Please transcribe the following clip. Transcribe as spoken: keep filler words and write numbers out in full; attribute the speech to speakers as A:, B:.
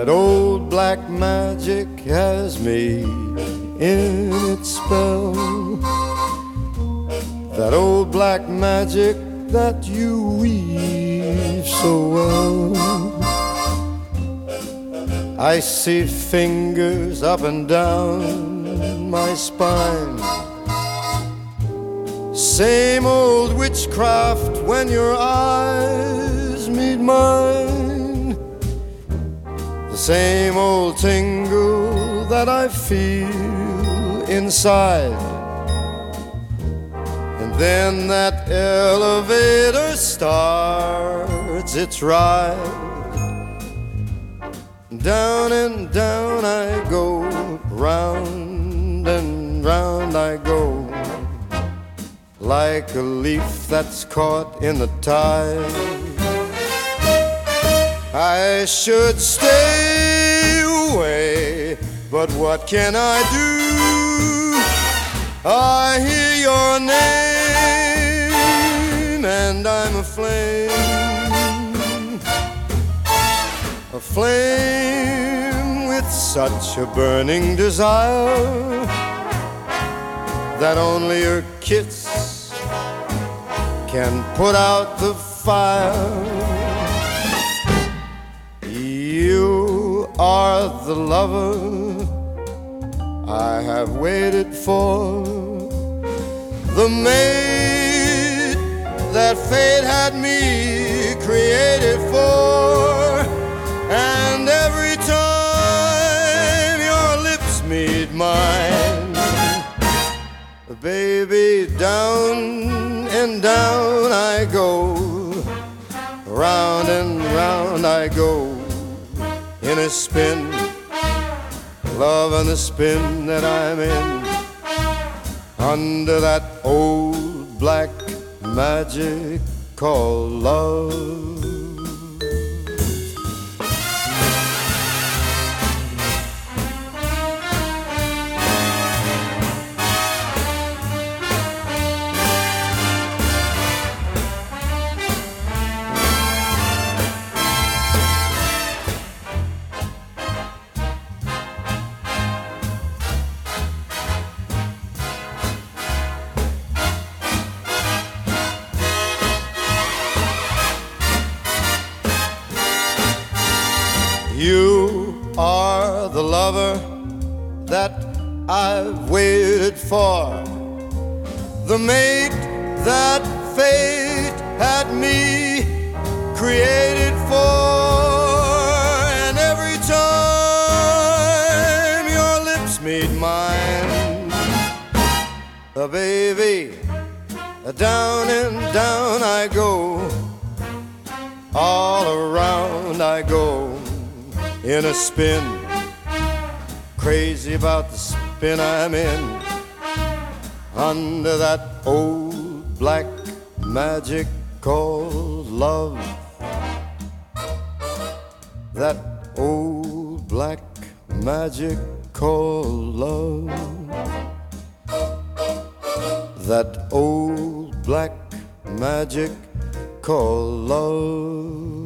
A: That old black magic has me in its spell. That old black magic that you weave so well. I see fingers up and down my spine. Same old witchcraft when your eyes meet mine. The same old tingle that I feel inside. And then that elevator starts its ride. Down and down I go, round and round I go, like a leaf that's caught in the tide. I should stay away, but what can I do? I hear your name and I'm aflame. Aflame with such a burning desire that only your kiss can put out the fire. You are the lover I have waited for, the mate that fate had me created for. And every time your lips meet mine, baby, down and down I go, round and round I go, in a spin, loving the spin that I'm in, under that old black magic called love. You are the lover that I've waited for, the mate that fate had me created for. And every time your lips meet mine, uh, baby, uh, down and down I go, all around I go, in a spin, crazy about the spin I'm in, under that old black magic called love. That old black magic called love. That old black magic called love.